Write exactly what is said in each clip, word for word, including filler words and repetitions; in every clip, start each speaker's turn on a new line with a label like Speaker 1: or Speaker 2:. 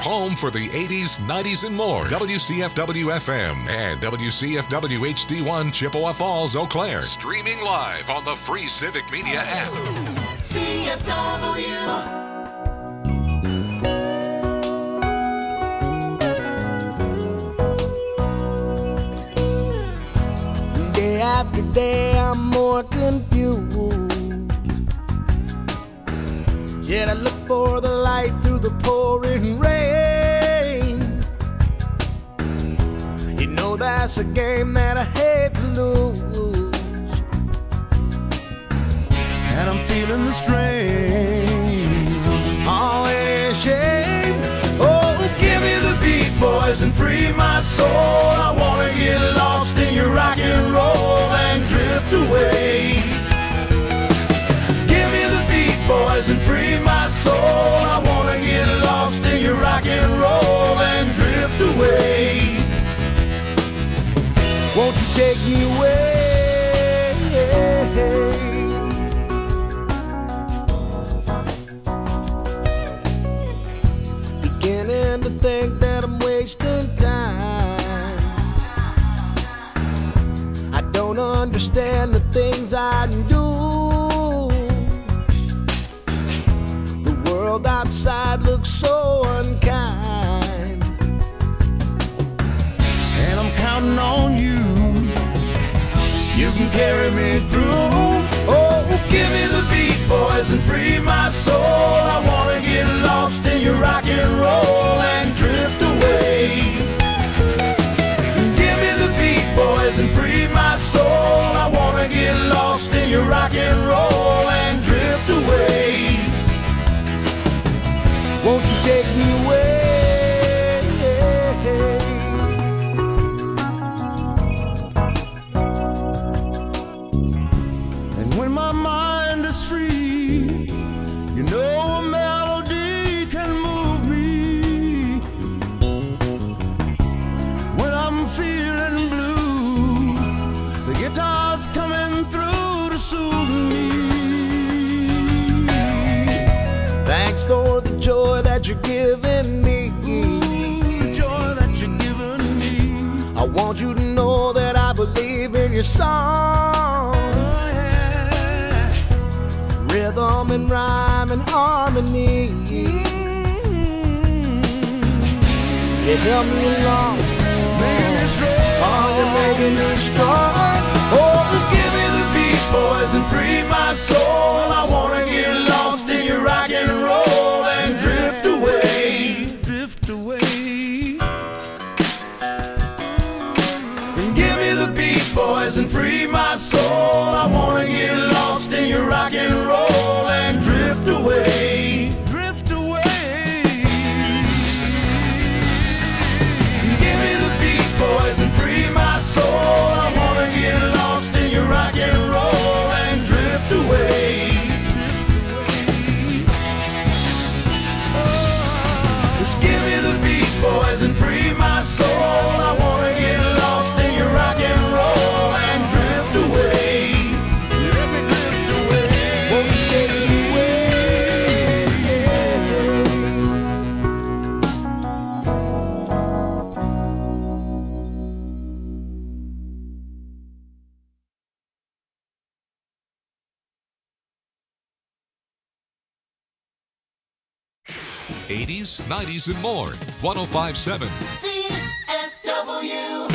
Speaker 1: home for the eighties, nineties, and more. W C F W F M and W C F W H D one Chippewa Falls, Eau Claire. Streaming live on the free Civic Media app.
Speaker 2: C F W.
Speaker 3: Day after day, I'm more confused. Yet I look for the light through the pouring rain. You know that's a game that I hate to lose, and I'm feeling the strain. Oh, ain't a shame. Oh, give me the beat, boys, and free my soul. I wanna get lost in your rock and roll and drift away. Give me the beat, boys, and free my soul. I wanna get lost in your rock and roll and drift away. Won't you take me away? Beginning to think that I'm wasting time. I don't understand the things I do. The world outside looks so unkind, and I'm counting on you. You can carry me through. Oh, give me the beat, boys, and free my soul. I wanna get lost in your rock and roll and drift away. Give me the beat, boys, and free my soul. I wanna get lost in your rock and roll and drift away. Won't you take me away? And when my mind is free, you know a melody can move me. When I'm feeling blue, the guitar's coming through to soothe me. Thanks for the joy that you're giving me. The joy that you're giving me. I want you to know that I believe in your song. Rhythm and rhyme and harmony. You help me along, making me strong. Oh, you're making me strong. Oh, give me the beat, boys, and free my soul. I wanna get lost in your rock and roll and drift away, drift away. And give me the beat, boys, and free my soul. I wanna get lost in your rock and roll and drift away, drift away. And give me the beat, boys, and free my soul. I wanna get lost in your rock and roll and drift away. Just give me the beat, boys, and free my soul. I wanna get lost in your rock and roll and drift away. Let me drift away. Won't you take me away?
Speaker 1: eighties, nineties, and more. one oh five point seven.
Speaker 2: C F W.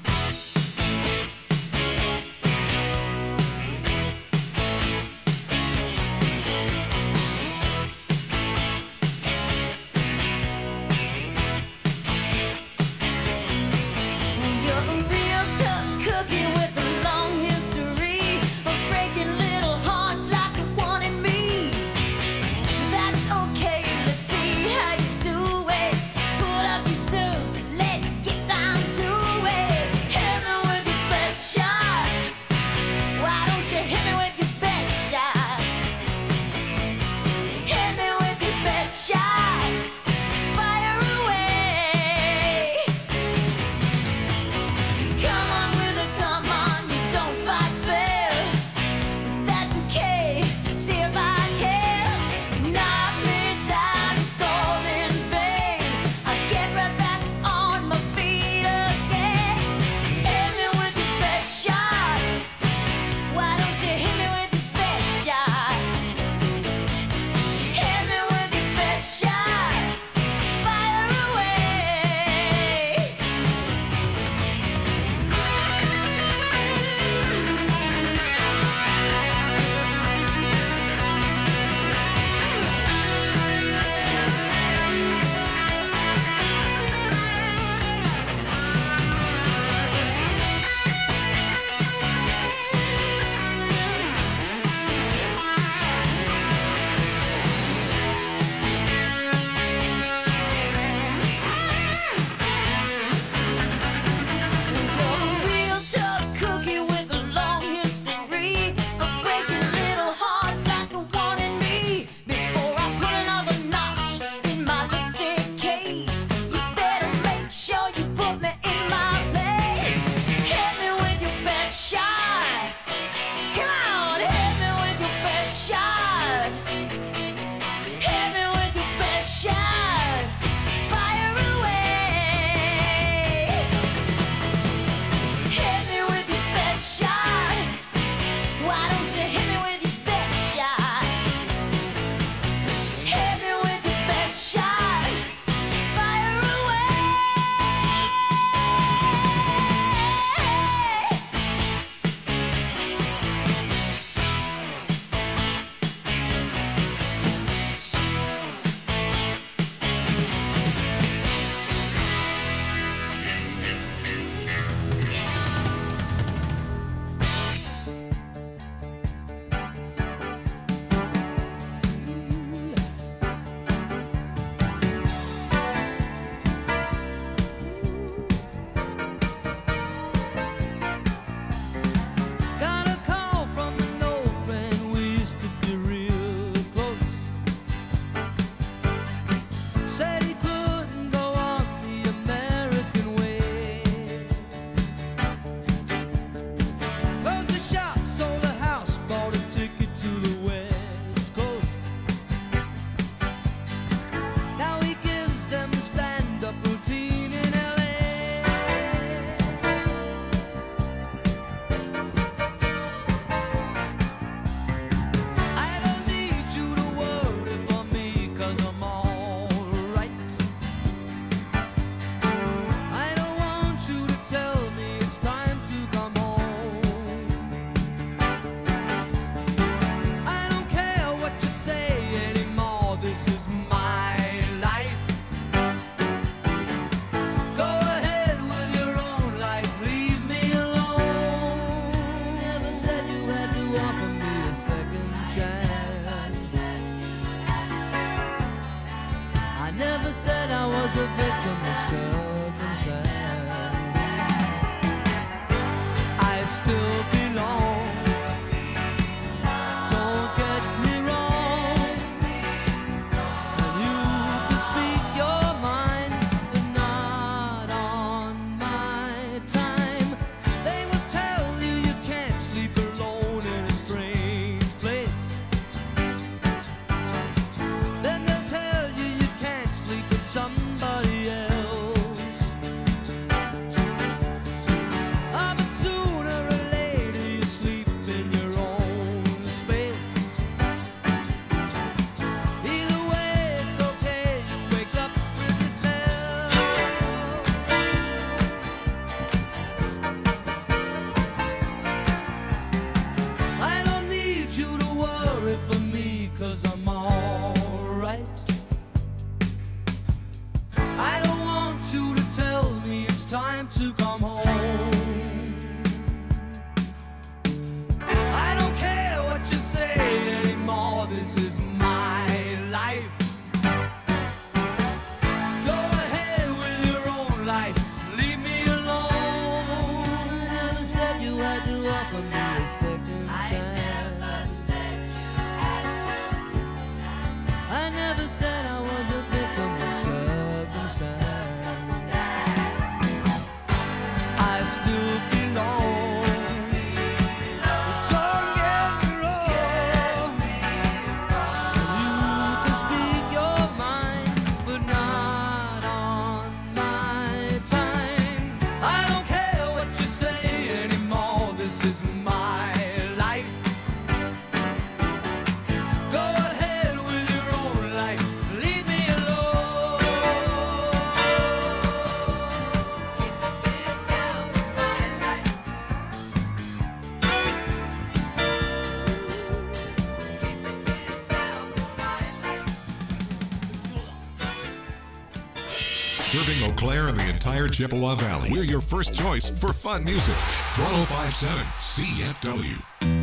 Speaker 4: You're a real tough cookie with a long history of breaking little hearts like the one in me. That's okay, let's see how you do it. Pull up your dukes,
Speaker 5: offer me a second chance. I never said I was a victim of circumstance. I still belong. Don't get me wrong. You can speak your mind, but not on my time. I don't care what you say anymore. This is my life. Go ahead with your own life. Leave me alone. Keep it to yourself. It's my life. Keep it to yourself. It's my life.
Speaker 1: Serving Eau Claire and the entire Chippewa Valley. We're your first choice for fun music. one oh five point seven C F W.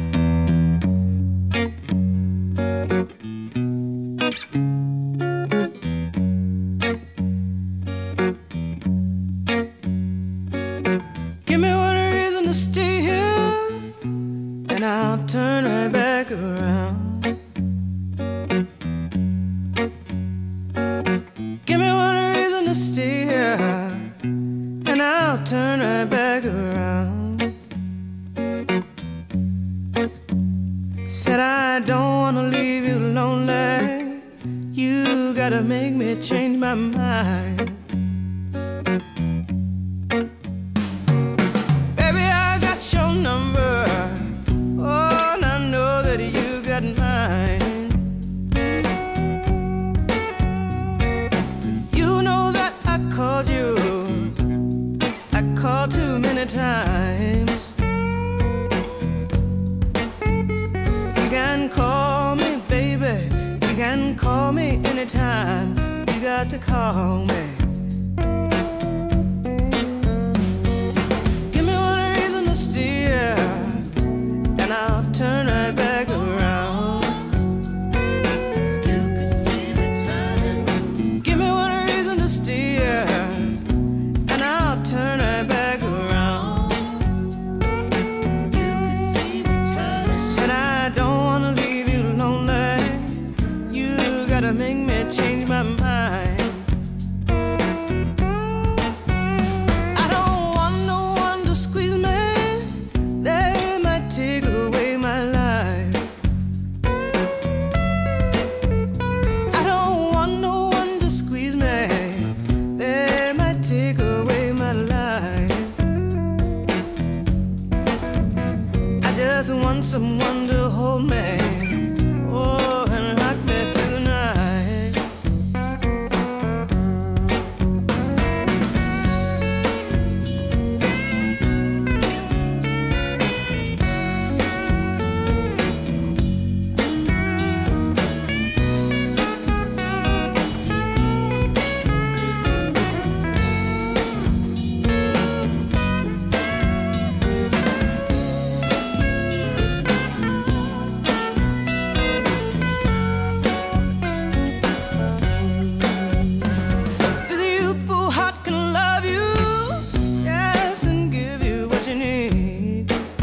Speaker 5: Give me one reason to stay here, and I'll turn right back around. Give me one reason to stay here, and I'll turn right back around. Said I don't wanna leave you lonely. You gotta make me change my mind. Baby, I got your number. Oh, and I know that you got mine. You know that I called you. I called too many times. You can call me, baby. You can call me anytime. You got to call me. Give me one reason to stay here, and I'll turn right back around. You can see me turning. Give me one reason to stay here, and I'll turn right back around. You can see me turning. Said I don't wanna leave you lonely. You gotta make me change my mind. I don't want no one to squeeze me. They might take away my life. I don't want no one to squeeze me. They might take away my life. I just want someone to hold me. Oh, and rock me through the night. The youthful heart can love you, yes, and give you what you need.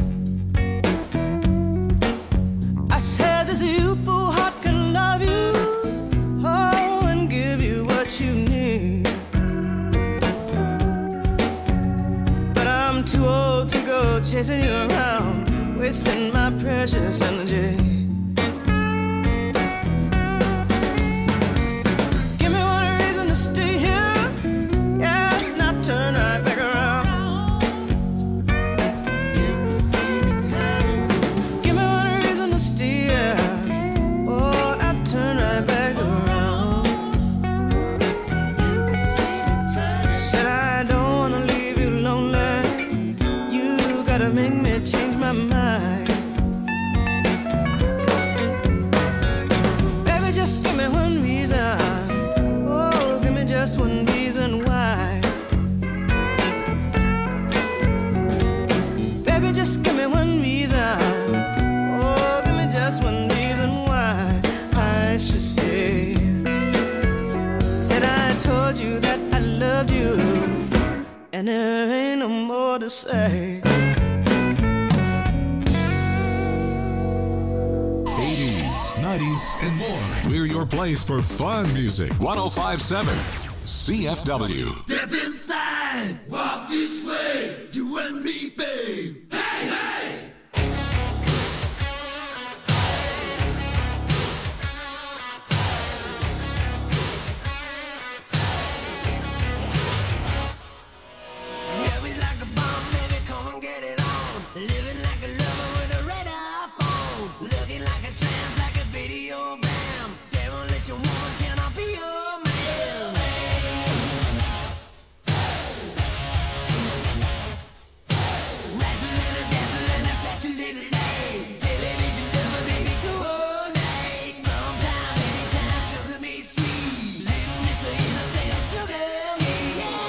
Speaker 5: I said this youthful heart can love you, oh, and give you what you need. But I'm too old to go chasing you around, wasting my precious energy. Give me one reason to stay here, yes, and I'll turn right back around. You can see me turning. Give me one reason to stay here, oh, and I'll turn right back around. You can see me turning. Said I don't wanna leave you lonely. You gotta make me change my mind. Baby, just give me one reason. Oh, give me just one reason why. Baby, just give me one reason. Oh, give me just one reason why I should stay. Said I told you that I loved you, and there ain't no more to say.
Speaker 1: nineties, and more. We're your place for fun music. one oh five point seven C F W.
Speaker 3: Step inside, walk this way, you and me, babe. Hey, hey!
Speaker 2: Yeah, we like a bomb, baby, come and get it on. Living like a lover with a radar phone. Looking like a tramp, like a video bam. Demolition woman, can I be your man? Wrestling, dancing, and flash a little light. Television lover, baby, coordinate. Sometime, anytime, sugar me sweet. Little miss of innocent, sugar me, yeah.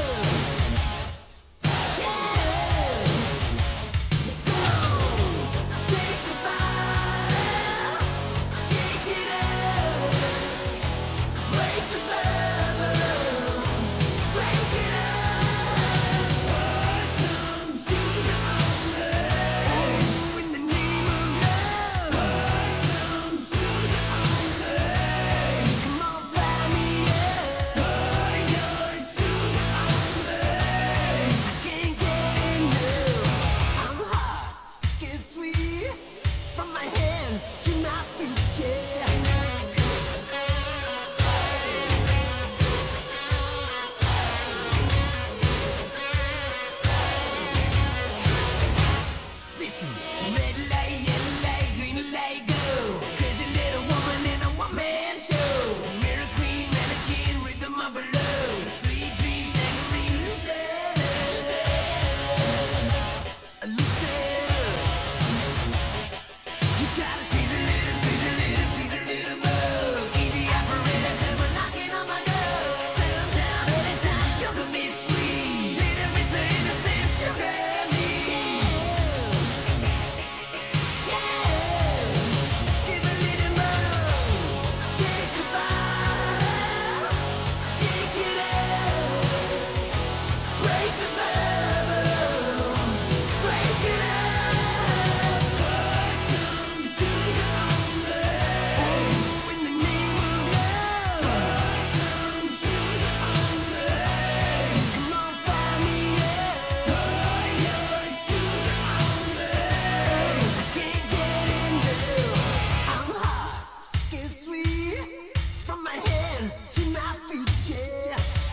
Speaker 2: From my head to my feet, yeah. Listen, red light, yellow light, green light, go. Crazy little woman in a one-man show. Mirror queen, mannequin, rhythm of a love. Sweet dreams, saccharine, lucid. Lucid. You gotta squeeze a little, squeeze a little, tease a little more. Easy operator, come on knocking on my door. Settle down anytime, sugar me sweet. Little miss of innocent, sugar me. Yeah, give a little more. Take a bite, shake it up. Break the bubble, break it up. Put some sugar on me. Oh, in the name of love. Put some sugar on me. Come on, find me, yeah. Put your sugar on me. I can't get enough. I'm hot, sticky sweet. From my head to my feet, yeah.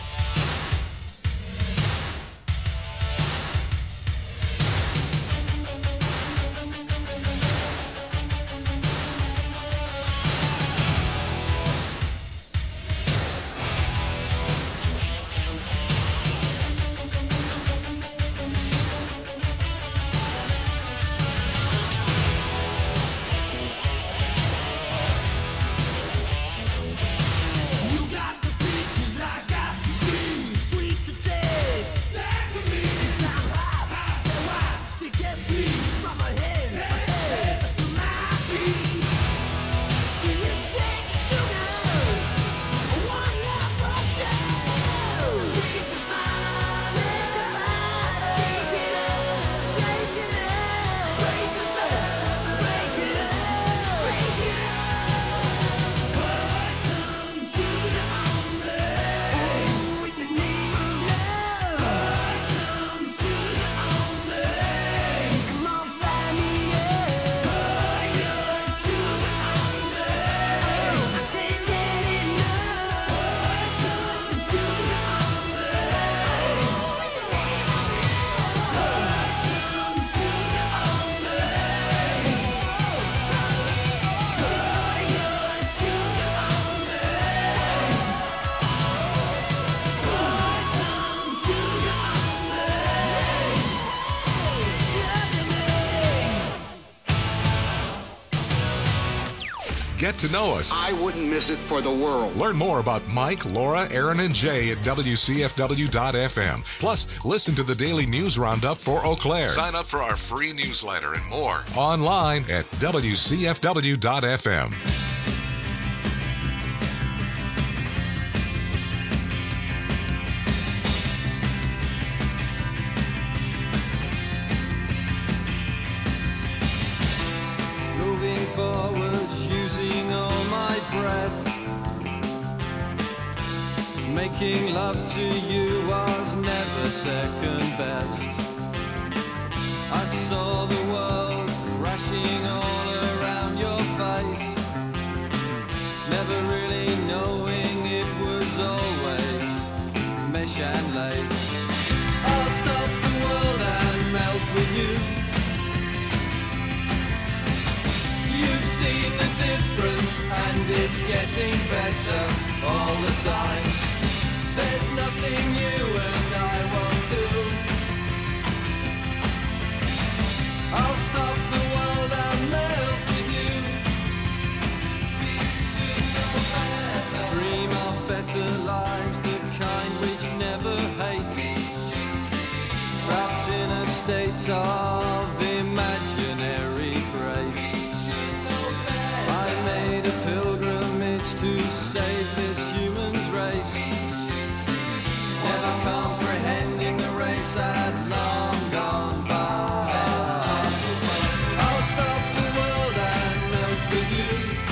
Speaker 2: You got the peaches, I got the cream. Sweet to taste, saccharine. Since I'm hot, so hot, sticky sweet. From my head, head to my feet. Do you take sugar? One up or two? Take a bite, take a bite, shake it up, shake it up. Break the love, break it up, break it up. Put some sugar on me. Oh, in the name of love. Put some sugar on me. Come on, find me, yeah. Put your sugar on me. I can't get enough. Put some sugar on me. Oh, in the name of love. Put some sugar on me. Put your sugar on me. Put some sugar on me. Sugar me.
Speaker 1: Get to know us.
Speaker 6: I wouldn't miss it for the world.
Speaker 1: Learn more about Mike, Laura, Aaron, and Jay at W C F W dot F M. Plus, listen to the daily news roundup for Eau Claire. Sign up for our free newsletter and more online at W C F W dot F M.
Speaker 5: Moving forward, using making love to you was never second best. I saw the world crashing all around your face, never really knowing it was always mesh and lace. I'll stop the world and melt with you. You've seen the difference and it's getting better all the time. There's nothing you and I won't do. I'll stop the world and melt with you. We should know better. Dream of better lives, the kind which never hate. Trapped in a state of imaginary grace. I made a pilgrimage to save this human's race, never comprehending the race had long gone by. I'll stop the world and melt with you.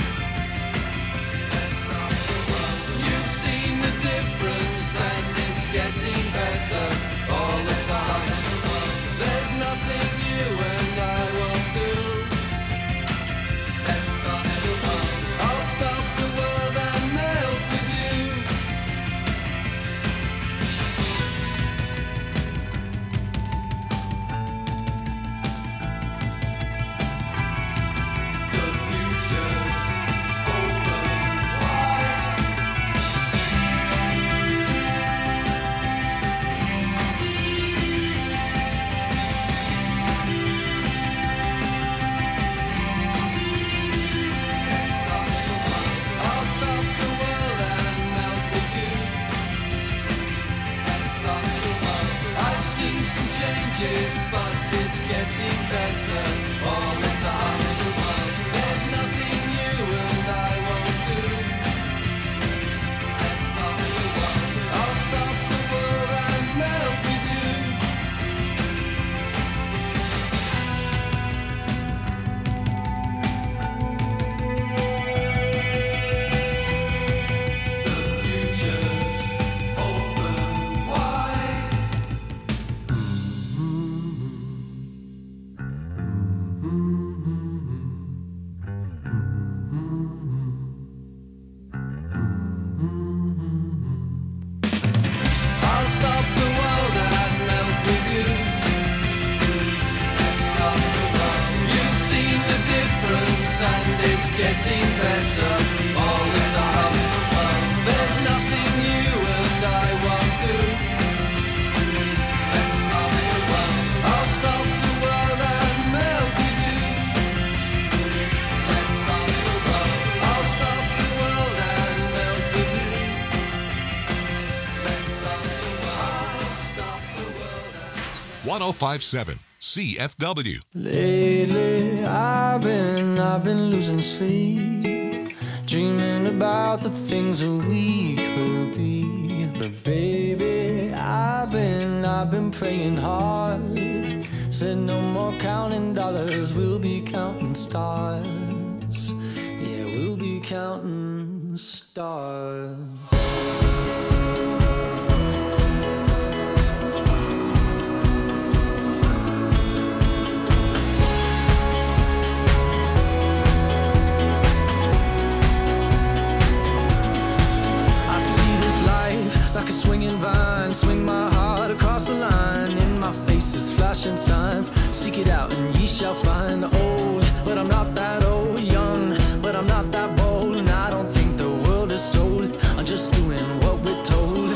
Speaker 5: You've seen the difference and it's getting better all the time. There's nothing you and I won't do. I'll stop the world and melt with you. The future's open wide. I'll stop the world and melt with you. I've seen some changes, but it's getting better all the time. There's nothing you and I won't do. I'll stop the world and melt with you. The future's open wide. I'll stop the world and melt with you. You've seen the difference and it's getting better all the time. There's nothing you and I won't do. I'll stop the world and melt with you. I'll stop the world and melt with you. I'll stop the world and
Speaker 1: one oh five point seven C F W.
Speaker 5: Lately, I've been, I've been losing sleep, dreaming about the things that we could be. But baby, I've been, I've been praying hard. Said no more counting dollars, we'll be counting stars. Yeah, we'll be counting stars. Like a swinging vine, swing my heart across the line. In my face is flashing signs. Seek it out and ye shall find. Old, but I'm not that old. Young, but I'm not that bold. And I don't think the world is sold. I'm just doing what we're told.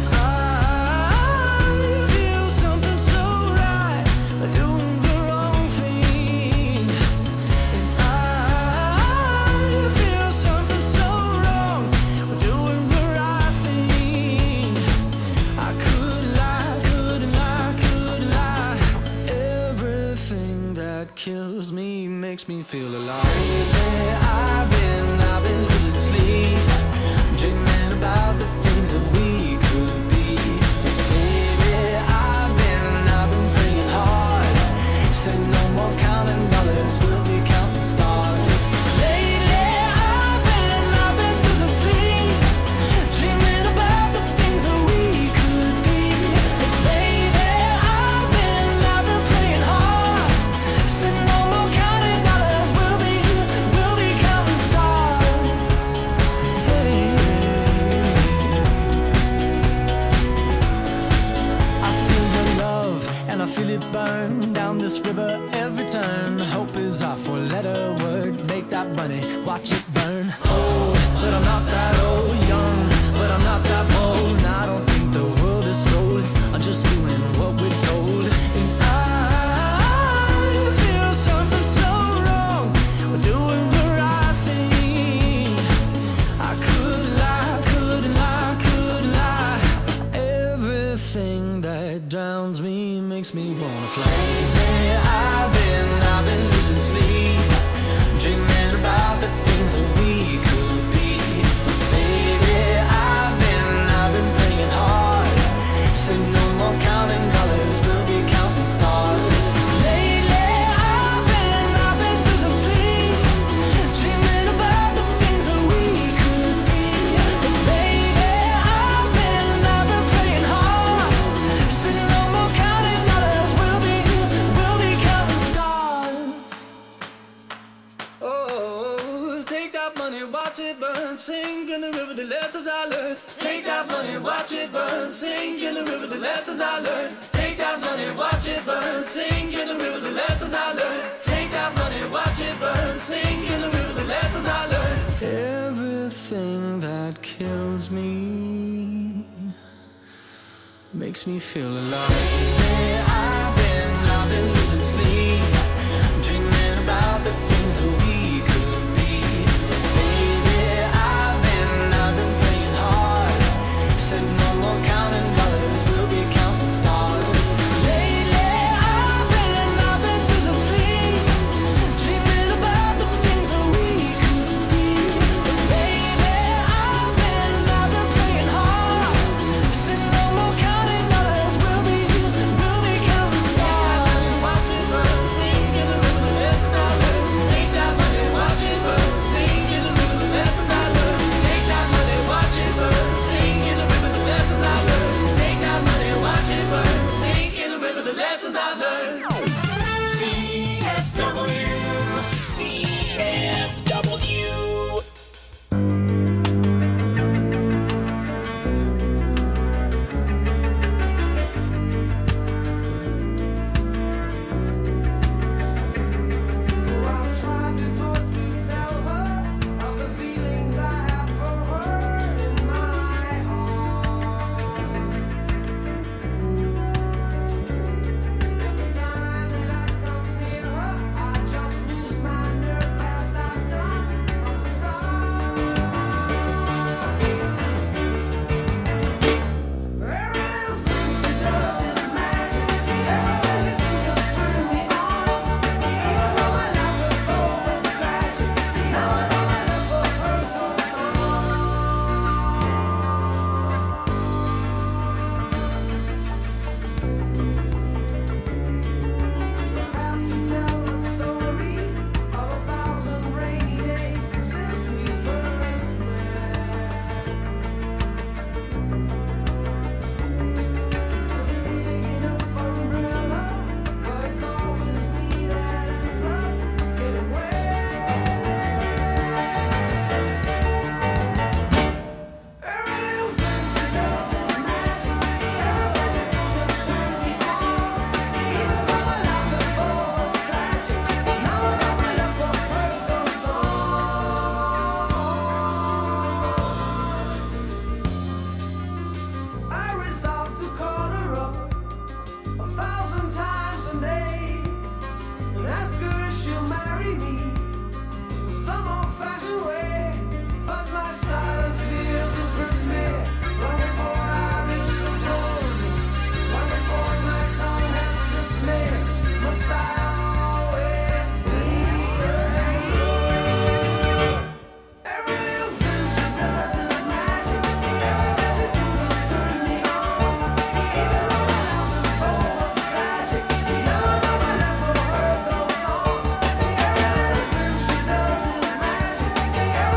Speaker 5: I feel something so right, doing the wrong thing. And I feel something so wrong, doing the right thing. I could lie, could lie, could lie. Everything that kills me makes me feel alive. Lately, I've been, I've been losing sleep, dreaming about the things that we could be. Baby, I've been, I've been praying hard. Said no more counting dollars, we'll be counting stars. Lately, I've been, I've been losing sleep, dreaming about the things feel it burn down this river every turn. Hope is our four-letter word. Make that money, watch it burn. Old, but I'm not that old. Young, but I'm not that bold. And I don't think the world is sold. I'm just doing what we're told. And I feel something so wrong. We're doing the right thing. I could lie, could lie, could lie. Everything that drowns me makes me wanna fly. Hey, I've been, I've been losing sleep, dreaming about the things that we could be. But baby, I've been, I've been playing hard. Say no more counting dollars, we'll be counting stars. Lately, I've been, I've been losing sleep, dreaming about the things that we could be. But baby, I've been, I've been playing hard. Say no more counting dollars, we'll be, we'll be counting stars. Oh, take that money, watch it burn, sink in the river, the lessons I learned. Take that money, watch it burn, sink in the river, the lessons I learned. Take that money, watch it burn, sink in the river, the lessons I learned. Take that money, watch it burn, sink in the river, the lessons I learned. Everything that kills me makes me feel alive. Hey, I've been, I've been losing sleep, dreaming about the things that we could be. Baby, I've been, I've been playing hard. Said no more counting dollars, we'll be counting stars. Lately, I've been, I've been losing sleep, dreaming about the things that we could be. But baby, I've been, I've been playing hard. Said no more counting dollars, we'll be, we'll be counting stars. Watch it burn, sing in the river, the lessons I learned. Take that money, watch it burn, sing in the river, the lessons I learned. Take that money, watch it burn, sing in the river, the lessons I learned. Take that money, watch it burn, sing in the river, the lessons I learned.
Speaker 7: C F W, C F W.
Speaker 5: I've tried before to tell her of the feelings I have for her in my heart. Every time that I come near her, I just lose my nerve as I've done from the start. Every little thing she does is magic. Everything she do just turn me on. Even though my life before was tragic, now I know my love for her goes on. Have to tell a story of a thousand rainy days since we first met. It's a big enough umbrella, but it's always me that ends up getting wet. Every little thing she does is magic. Everything she do just turn me on. Even though my life before was tragic, now I know my love for her goes on. I resolved to call her up a thousand times a day and ask her if she'll marry me in some old-fashioned way. But my silent fears have gripped me long before I reach the phone, long before my tongue has stripped me. Must I always be alone? Every little thing she does is magic. Everything she do just turn me on. Even though my love before was tragic, now I know my love for her goes on. Every little thing she does is magic. Everything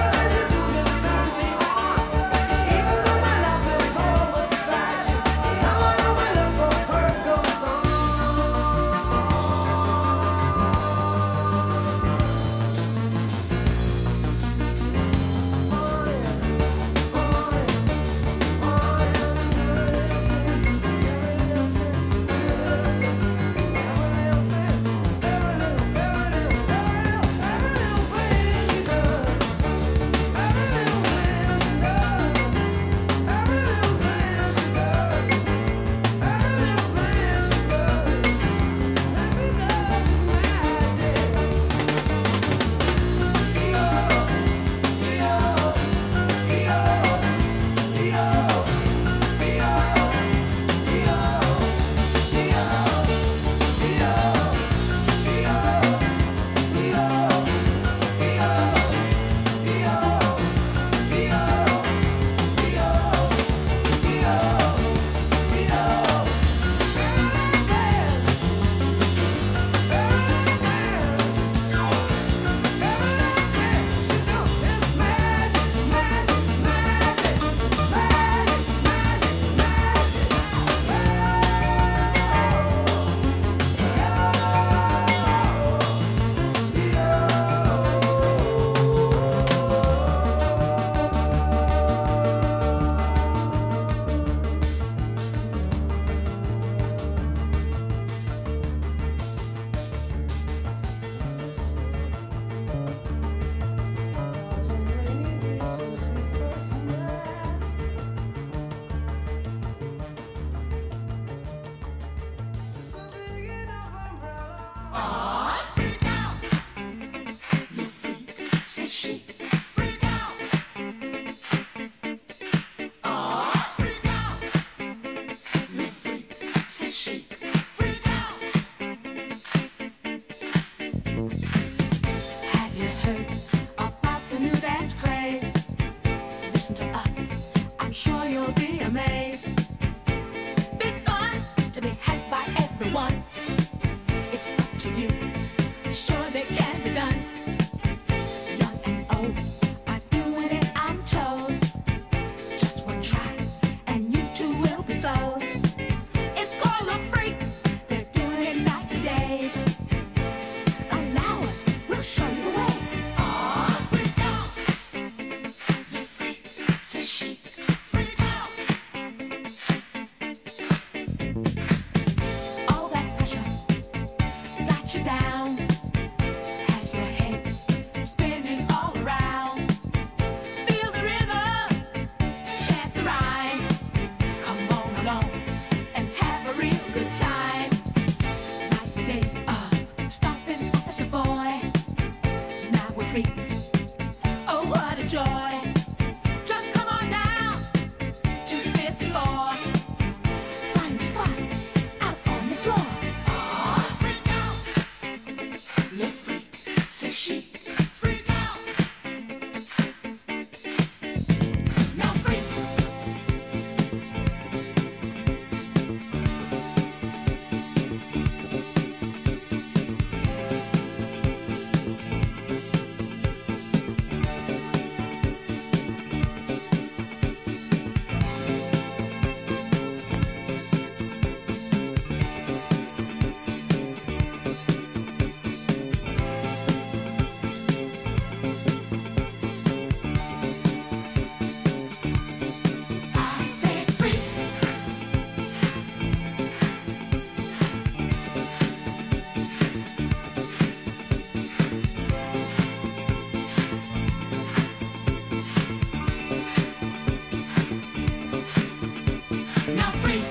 Speaker 4: you down. Has your head spinning all around. Feel the rhythm, chant the rhyme. Come on along and have a real good time. Like the days of stomping as a boy. Now we're free. Oh, what a joy. Just come on down to the fifth floor. Find a spot out on the floor. Oh, freak out. Le freak, c'est chic. Freak out. Now freak. I say freak. Now freak.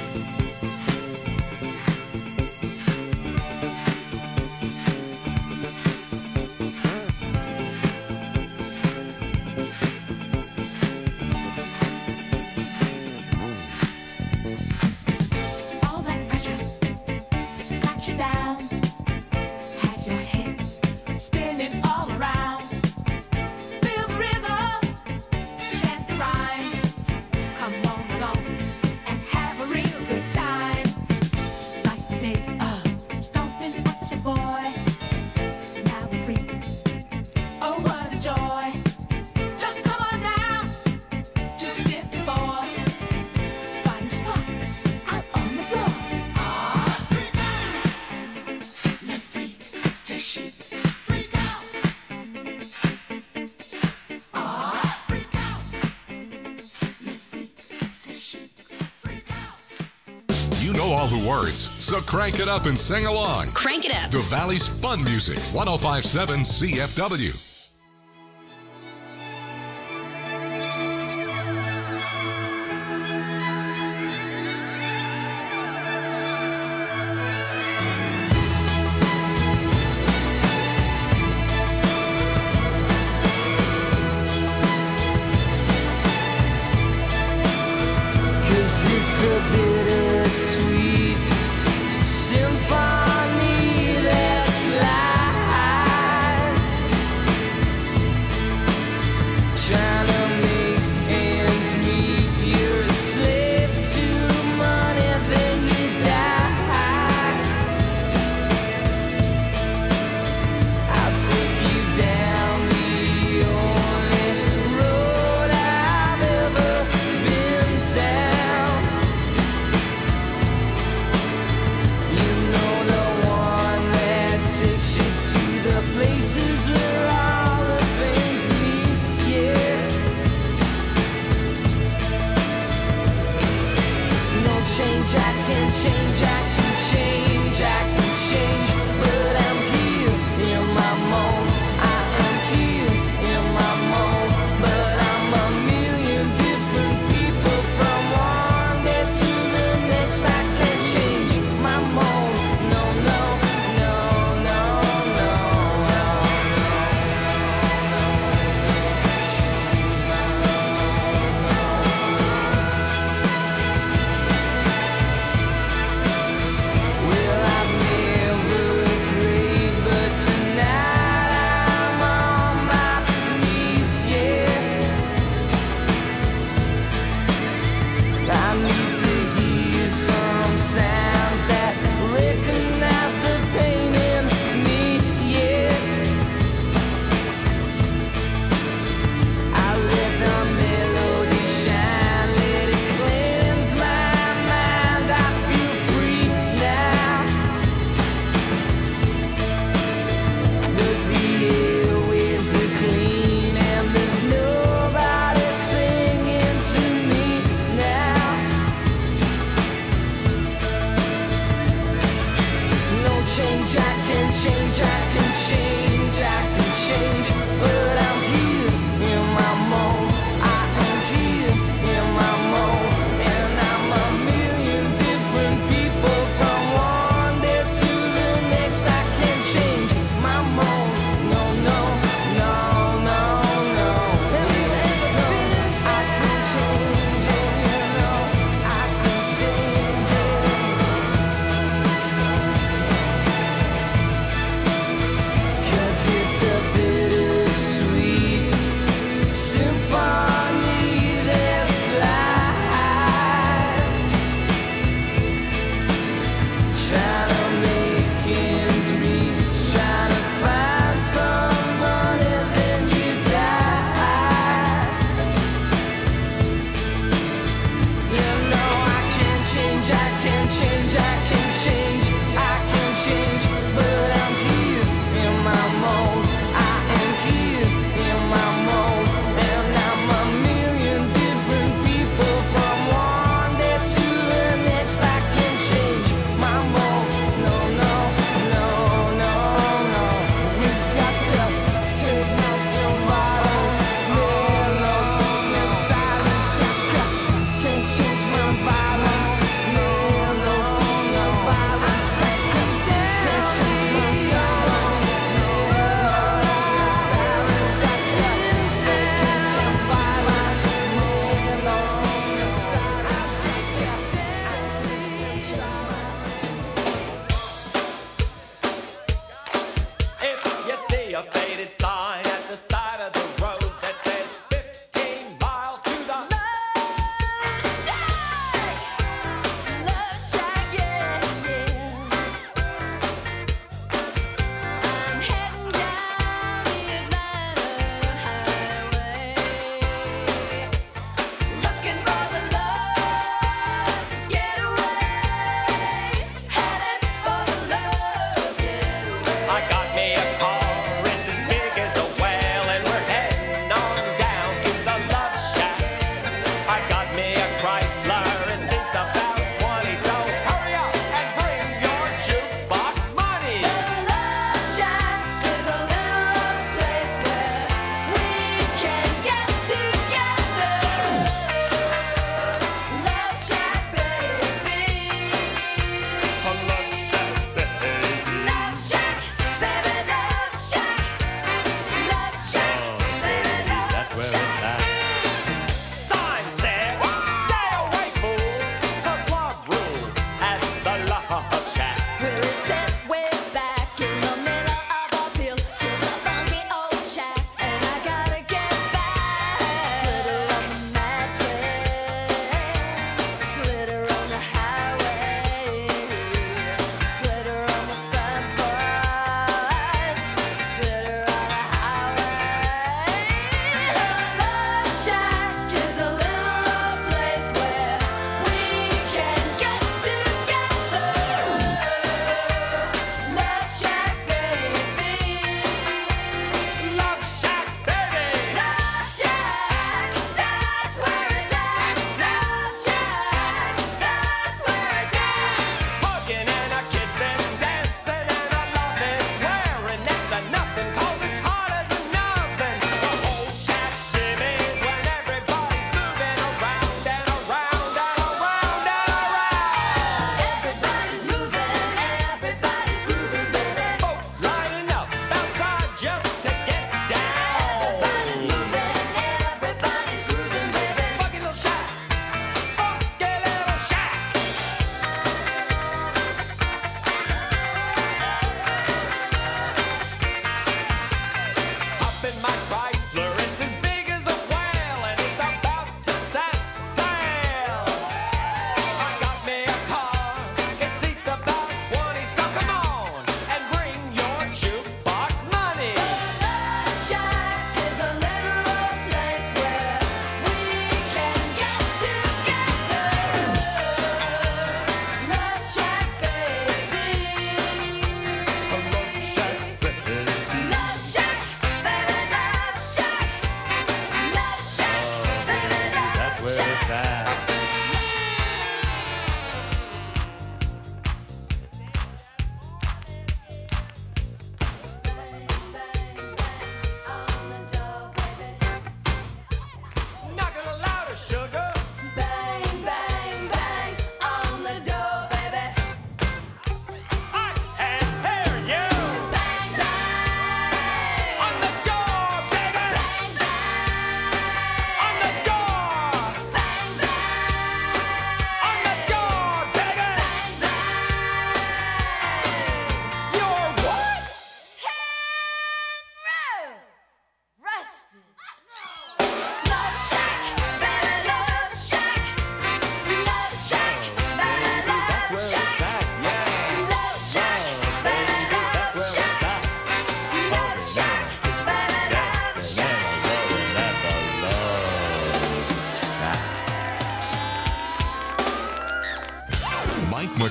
Speaker 4: All that pressure got you down. Has your head spinning all around. Feel the rhythm, chant the rhyme. Come on along and have a real good time. Like the days of stomping as a boy. Now we're free. Oh, what a joy. Just come on down to the fifth floor. Find a spot out on the floor. Ah, freak out. Le freak, c'est chic. Freak out. Ah, freak out. Le freak, c'est chic. Freak out.
Speaker 1: You know all the words, so crank it up and sing along.
Speaker 8: Crank it up.
Speaker 1: The Valley's fun music, one oh five point seven C F W.
Speaker 5: Cause it's a bittersweet symphony that's life. change, I can change, I can change, but I'm here in my mold. I am here in my mold, and I'm a million different people from one day to the next. I can change my mold. No, no, no, no, no. No, I can change it, you know. I can change it.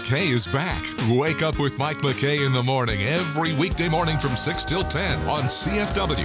Speaker 1: McKay is back. Wake up with Mike McKay in the morning every weekday morning from six till ten on C F W.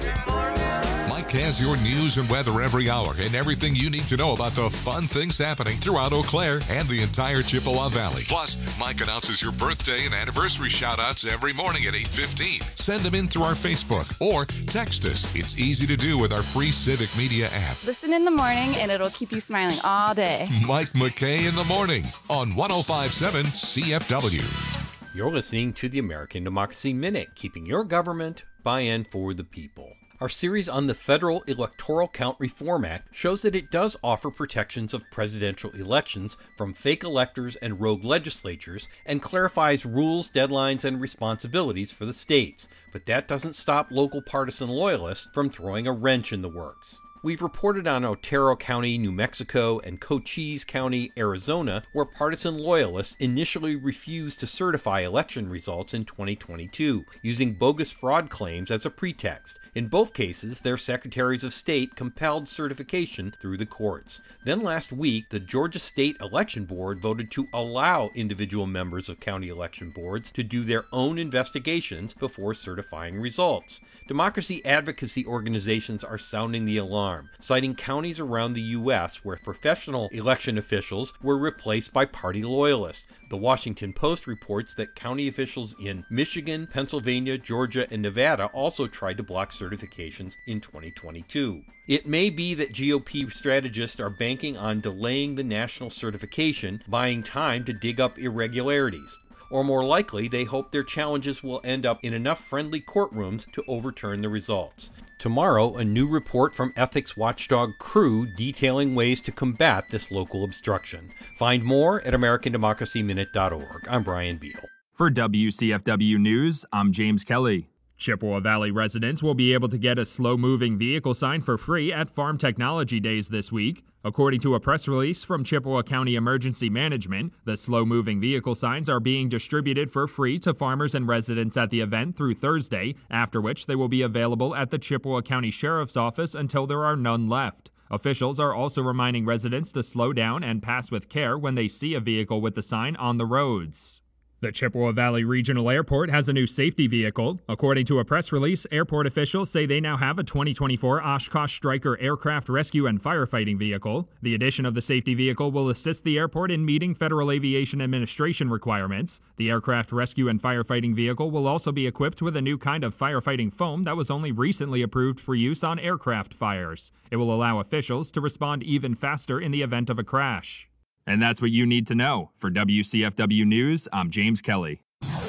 Speaker 1: Mike has your news and weather every hour and everything you need to know about the fun things happening throughout Eau Claire and the entire Chippewa Valley. Plus, Mike announces your birthday and anniversary shout-outs every morning at eight fifteen. Send them in through our Facebook or text us. It's easy to do with our free Civic Media app.
Speaker 8: Listen in the morning and it'll keep you smiling all day.
Speaker 1: Mike McKay in the morning on one oh five point seven C F W.
Speaker 9: You're listening to the American Democracy Minute, keeping your government by and for the people. Our series on the Federal Electoral Count Reform Act shows that it does offer protections of presidential elections from fake electors and rogue legislatures and clarifies rules, deadlines, and responsibilities for the states. But that doesn't stop local partisan loyalists from throwing a wrench in the works. We've reported on Otero County, New Mexico, and Cochise County, Arizona, where partisan loyalists initially refused to certify election results in twenty twenty-two, using bogus fraud claims as a pretext. In both cases, their secretaries of state compelled certification through the courts. Then last week, the Georgia State Election Board voted to allow individual members of county election boards to do their own investigations before certifying results. Democracy advocacy organizations are sounding the alarm, citing counties around the U S where professional election officials were replaced by party loyalists. The Washington Post reports that county officials in Michigan, Pennsylvania, Georgia, and Nevada also tried to block certifications in twenty twenty-two. It may be that G O P strategists are banking on delaying the national certification, buying time to dig up irregularities. Or more likely, they hope their challenges will end up in enough friendly courtrooms to overturn the results. Tomorrow, a new report from ethics watchdog Crew detailing ways to combat this local obstruction. Find more at American Democracy Minute dot org. I'm Brian Beal.
Speaker 10: For W C F W News, I'm James Kelly. Chippewa Valley residents will be able to get a slow-moving vehicle sign for free at Farm Technology Days this week. According to a press release from Chippewa County Emergency Management, the slow-moving vehicle signs are being distributed for free to farmers and residents at the event through Thursday, after which they will be available at the Chippewa County Sheriff's Office until there are none left. Officials are also reminding residents to slow down and pass with care when they see a vehicle with the sign on the roads. The Chippewa Valley Regional Airport has a new safety vehicle. According to a press release, airport officials say they now have a twenty twenty-four Oshkosh Stryker aircraft rescue and firefighting vehicle. The addition of the safety vehicle will assist the airport in meeting Federal Aviation Administration requirements. The aircraft rescue and firefighting vehicle will also be equipped with a new kind of firefighting foam that was only recently approved for use on aircraft fires. It will allow officials to respond even faster in the event of a crash. And that's what you need to know. For W C F W News, I'm James Kelly.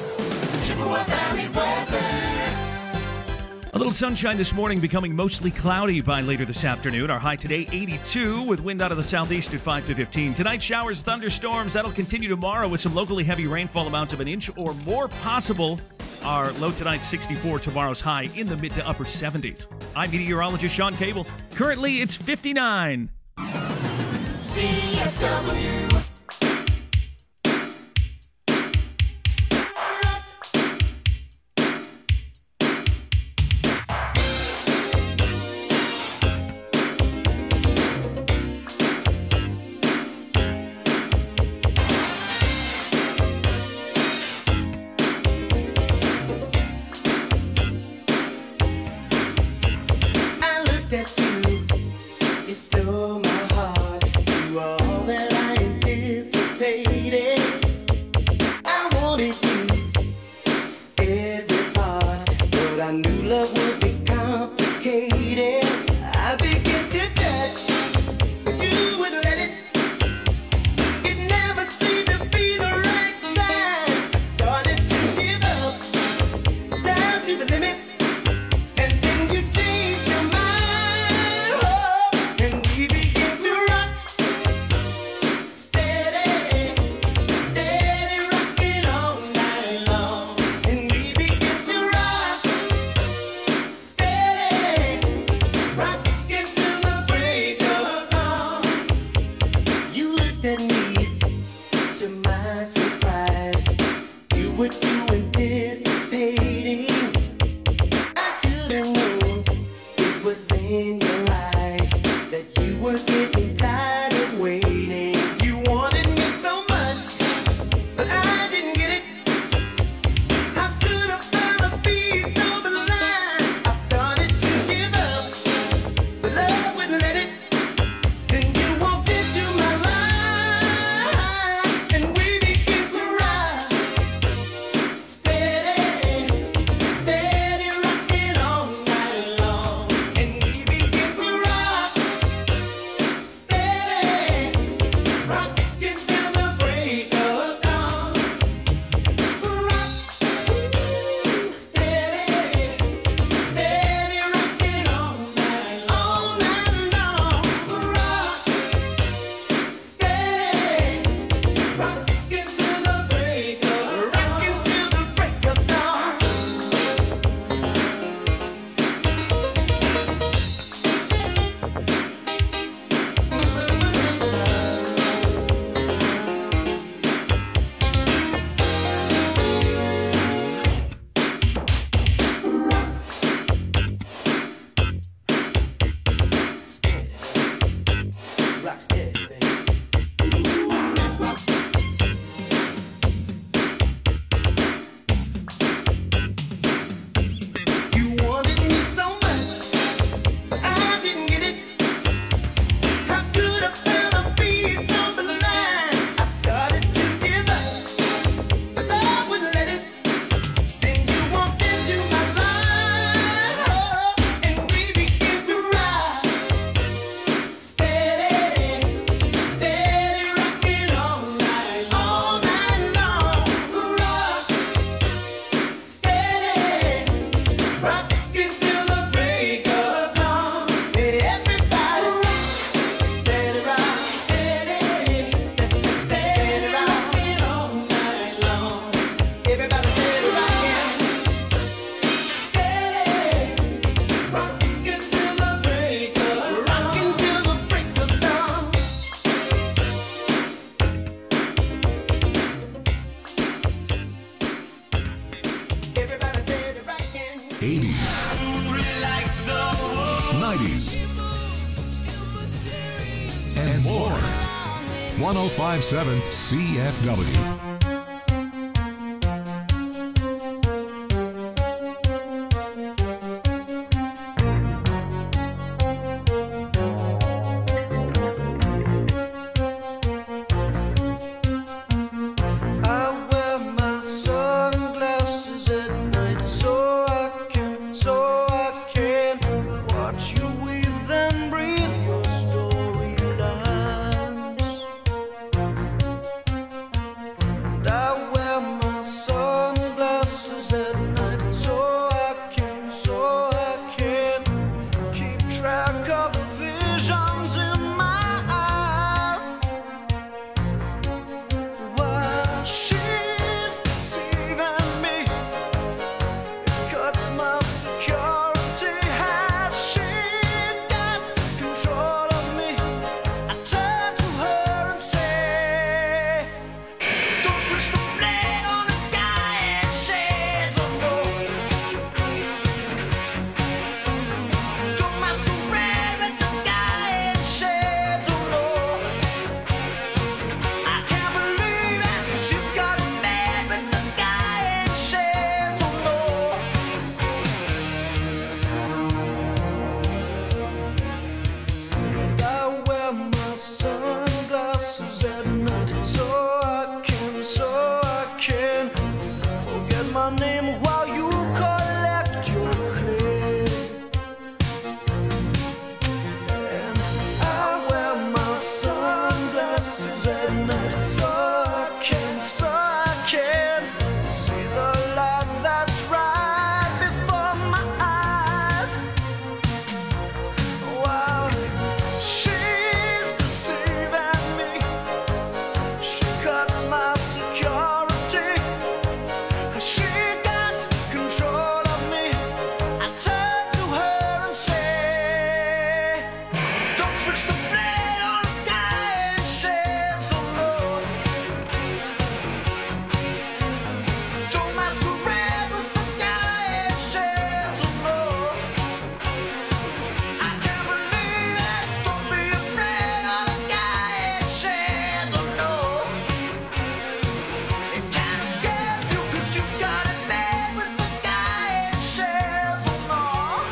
Speaker 2: Chippewa Valley weather.
Speaker 11: A little sunshine this morning, becoming mostly cloudy by later this afternoon. Our high today, eighty-two, with wind out of the southeast at five to fifteen. Tonight, showers, thunderstorms. That'll continue tomorrow with some locally heavy rainfall amounts of an inch or more possible. Our low tonight, sixty-four. Tomorrow's high in the mid to upper seventies. I'm meteorologist Sean Cable. Currently, it's fifty-nine.
Speaker 2: C F W. I looked at you, you stole my heart. You are all that I anticipated. I wanted you, every part, but I knew love would be complicated. I began to touch, but you wouldn't let it. It never seemed to be the right time. I started to give up, down to the limit. And then you changed your mind, oh, and we began to rock. Steady, steady rocking all night long. And we began to rock.
Speaker 1: eighties, nineties, and more. one oh five point seven C F W.
Speaker 5: I wear my sunglasses at night so I can, so I can watch you weave and breathe your storylines. And I wear my sunglasses at night so I can, so I can keep track of the visions in my eyes. While she's deceiving me, it cuts my security. Has she got control of me? I turn to her and say, don't switch the blade on the guy and shades of gold. Don't masquerade with the guy and shades of gold. I can't believe it, 'cause you've got a man with the guy in shades of gold. I wear my sunglasses at night so I can, so I can forget my name while you collect your clay. And I wear my sunglasses at night so I can, so I can see the light that's right before my eyes. While she's deceiving me, she cuts my security. She got control of me. I turn to her and say, don't switch the blade on the guy in shades of gold. Don't masquerade with the guy in shades of gold. I can't believe it. Don't be afraid of the guy in shades of gold. It can't escape you 'cause you got it made with the guy in shades of gold.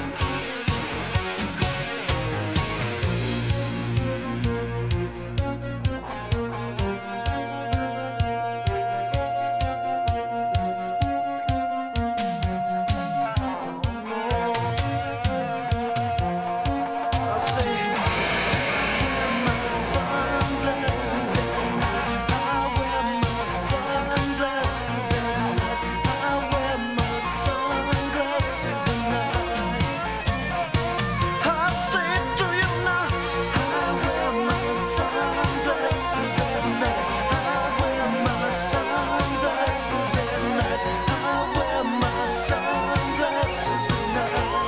Speaker 5: I say, wear my sunglasses at night. I wear my sunglasses at night. I wear my sunglasses at night. I say it to you now. I wear my sunglasses at night. I wear my sunglasses at night. I wear my sunglasses at night.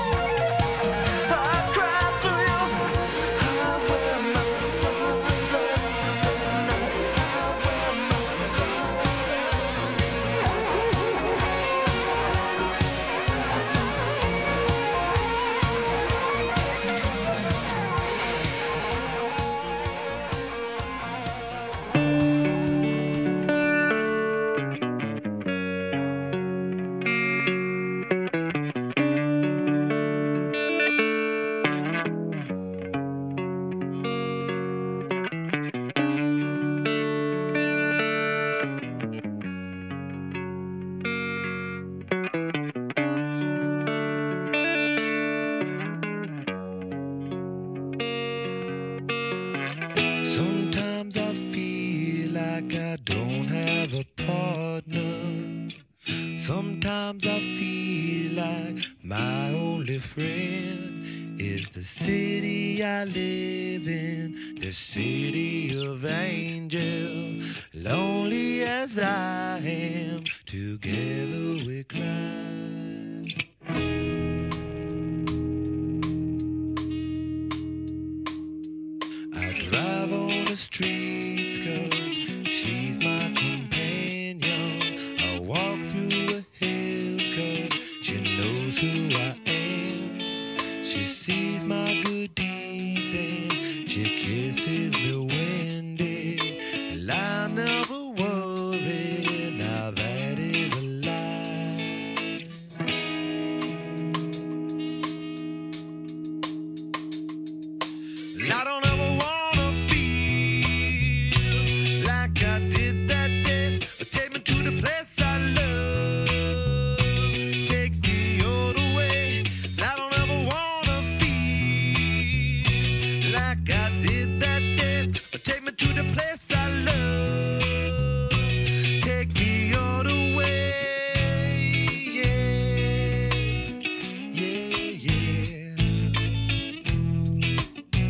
Speaker 5: I cry to you. I wear my sunglasses at night. I wear my sunglasses Sometimes I feel like I don't have a partner. Sometimes I feel like my only friend is the city I live in, the city of angels. Lonely as I am, together we cry.